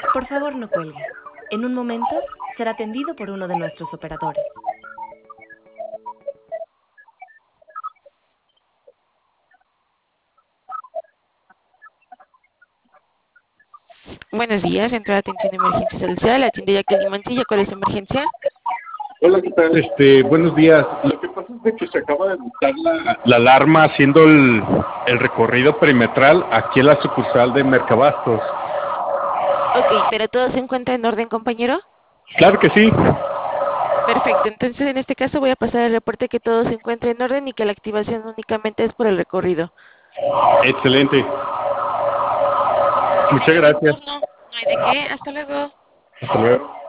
Por favor, no cuelgue. En un momento será atendido por uno de nuestros operadores. Buenos días, entrada de atención de emergencia social, atiende Jacqueline Mancilla, ¿cuál es su emergencia? Hola, ¿qué tal? Buenos días. Lo que pasa es de que se acaba de montar la alarma haciendo el recorrido perimetral aquí en la sucursal de Mercabastos. Ok, pero todo se encuentra en orden, compañero. Claro que sí. Perfecto, entonces en este caso voy a pasar el reporte que todo se encuentra en orden y que la activación únicamente es por el recorrido. Excelente. Muchas Bienvenido a su gracias. turno. No hay de qué, hasta luego. Hasta luego.